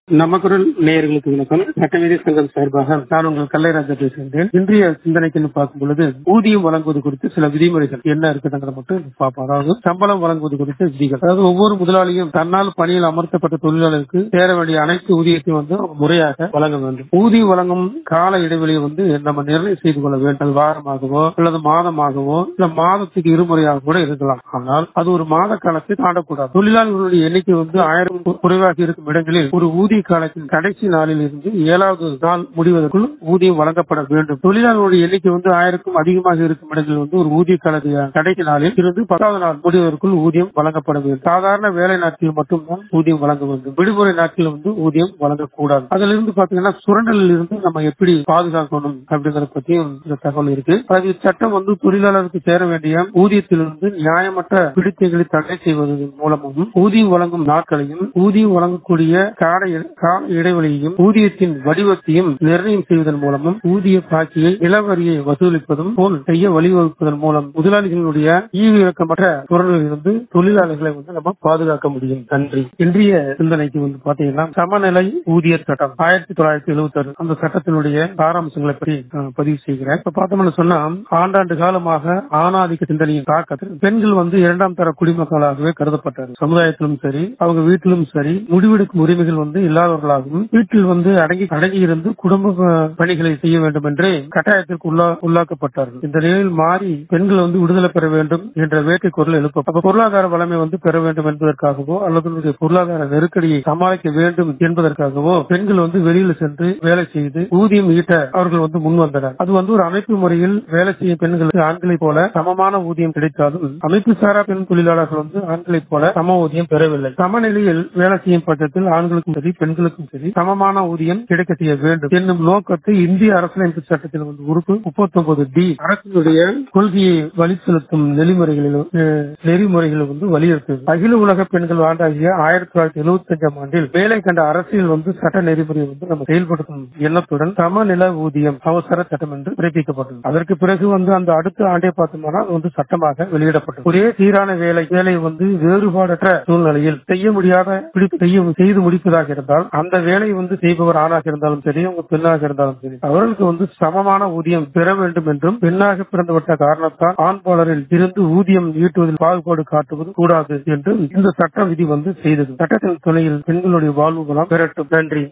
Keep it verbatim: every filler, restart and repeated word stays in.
நம்ம குரல் நேயர்களுக்கு வணக்கம். சட்டமேதை சங்கம் சார்பாக நான் உங்கள் கல்லைராஜா பேசுகின்றேன். இன்றைய சிந்தனைக்கு பார்க்கும் பொழுது ஊதியம் வழங்குவது குறித்து சில விதிமுறைகள் என்ன இருக்குங்கிறத மட்டும் பார்ப்போம். அதாவது சம்பளம் வழங்குவது குறித்த விதிகள். அதாவது ஒவ்வொரு முதலாளியும் தன்னால் பணியில் அமர்த்தப்பட்ட தொழிலாளருக்கு சேர வேண்டிய அனைத்து ஊதியத்தையும் வந்து முறையாக வழங்க வேண்டும். ஊதியம் வழங்கும் கால இடைவெளியை வந்து நம்ம நிர்ணயம் செய்து கொள்ள வேண்டும். அது வாரமாகவோ அல்லது மாதமாகவோ இல்ல மாதத்துக்கு இருமுறையாக கூட இருக்கலாம். ஆனால் அது ஒரு மாத காலத்தை தாண்டக்கூடாது. தொழிலாளர்களுடைய எண்ணிக்கை வந்து ஆயிரம் குறைவாக இருக்கும் இடங்களில் ஒரு ஊதிய காலத்தின் கடைசி நாளில் இருந்து ஏழாவது நாள் முடிவதற்குள் ஊதியம் வழங்கப்பட வேண்டும். தொழிலாளர்களுடைய எண்ணிக்கை வந்து ஆயிரக்கும் அதிகமாக இருக்கும் இடங்களில் வந்து ஒரு ஊதிய காலத்தின் கடைசி நாளில் இருந்து பத்தாவது நாள் முடிவதற்குள் ஊதியம் வழங்கப்பட வேண்டும். சாதாரண வேலை நாட்களில் மட்டும்தான் ஊதியம் வழங்க வேண்டும். விடுமுறை நாட்களில் வந்து ஊதியம் வழங்கக்கூடாது. அதுல இருந்து பாத்தீங்கன்னா சுரண்டலில் இருந்து நம்ம எப்படி பாதுகாக்கணும் அப்படிங்கறத பத்தியும் இந்த தகவல் இருக்கு. அது சட்டம் வந்து தொழிலாளருக்கு சேர வேண்டிய ஊதியத்திலிருந்து நியாயமற்ற பிடித்தங்களை தடை செய்வதன் மூலமும் ஊதியம் வழங்கும் நாட்களையும் ஊதியம் வழங்கக்கூடிய கால இடைவெளியையும் ஊதியத்தின் வடிவத்தையும் நிர்ணயம் செய்வதன் மூலமும் ஊதிய பாக்கியை இளவரியை வசூலிப்பதும் போல் செய்ய வழிவகுப்பதன் மூலம் முதலாளிகளுடைய ஈவிரக்கமற்ற சுரண்டலிலிருந்து தொழிலாளர்களை வந்து நம்ம பாதுகாக்க முடியும். நன்றி. இன்றைய சிந்தனைக்கு வந்து பாத்தீங்கன்னா சமநிலை ஊதிய சட்டம் ஆயிரத்தி தொள்ளாயிரத்தி எழுபத்தி ஆறு அந்த சட்டத்தினுடைய சாராம்சங்களை பற்றி பதிவு செய்கிறேன். இப்ப பார்த்தோம்னு சொன்னா ஆண்டாண்டு காலமாக ஆணாதிக்க சிந்தனையின் தாக்கத்தில் பெண்கள் வந்து இரண்டாம் தர குடிமக்களாகவே கருதப்பட்டார். சமுதாயத்திலும் சரி அவங்க வீட்டிலும் சரி முடிவெடுக்கும் உரிமைகள் வந்து இல்லாதவர்களாகவும் வீட்டில் வந்து அடங்கி அடங்கி இருந்து குடும்ப பணிகளை செய்ய வேண்டும் என்று கட்டாயத்திற்கு உள்ளாக்கப்பட்டார்கள். இந்த நிலையில் மாறி பெண்கள் வந்து விடுதலை பெற வேண்டும் என்ற வேட்டை குரல் எழுப்ப பொருளாதார வளமை வந்து பெற வேண்டும் என்பதற்காகவோ அல்லது பொருளாதார நெருக்கடியை சமாளிக்க வேண்டும் என்பதற்காகவோ பெண்கள் வந்து வெளியில் சென்று வேலை செய்து ஊதியம் ஈட்ட அவர்கள் வந்து முன் வந்தனர். அது வந்து ஒரு அமைப்பு முறையில் வேலை செய்யும் பெண்களுக்கு ஆண்களைப் போல சமமான ஊதியம் கிடைத்தாலும் அமைப்பு சாரா பெண் தொழிலாளர்கள் வந்து ஆண்களைப் போல சம ஊதியம் பெறவில்லை. சமநிலையில் வேலை செய்யும் பட்சத்தில் ஆண்களுக்கும் சரி பெண்களுக்கும் சரி சமமான ஊதியம் கிடைக்க செய்ய வேண்டும் என்னும் நோக்கத்தை இந்திய அரசியலமைப்பு சட்டத்தில் வந்து உறுப்பு முப்பத்தி ஒன்பது டி அரசினுடைய கொள்கையை வழி செலுத்தும் நெறிமுறைகளில் நெறிமுறைகளில் வந்து வலியுறுத்தது. அகில உலக பெண்கள் ஆண்டாகிய ஆயிரத்தி தொள்ளாயிரத்தி எழுபத்தி அஞ்சாம் ஆண்டில் வேலை கண்ட அரசியல் வந்து சட்ட நெறிமுறை வந்து நம்ம செயல்படுத்தும் எண்ணத்துடன் சமநில ஊதியம் அவசர சட்டம் என்று பிறப்பிக்கப்பட்டது. அதற்கு பிறகு வந்து அந்த அடுத்த ஆண்டே பார்த்தோம்னா வந்து சட்டமாக வெளியிடப்பட்டது. ஒரே சீரான வேலை வேலை வந்து வேறுபாடற்ற சூழ்நிலையில் செய்ய முடியாத செய்து முடிப்பதாக இருந்தால் அந்த வேலை வந்து செய்பவர் ஆணாக இருந்தாலும் சரி அவங்க பெண்ணாக இருந்தாலும் சரி அவர்களுக்கு வந்து சமமான ஊதியம் பெற வேண்டும் என்றும் பெண்ணாக பிறந்துவிட்ட காரணத்தால் ஆண்பாளரில் இருந்து ஊதியம் ஈட்டுவதில் பாகுபாடு காட்டுவது கூடாது என்றும் இந்த சட்ட விதி வந்து செய்தது. சட்டத்தின் துணையில் பெண்களுடைய வாழ்வு வளம் பெறட்டும். நன்றி.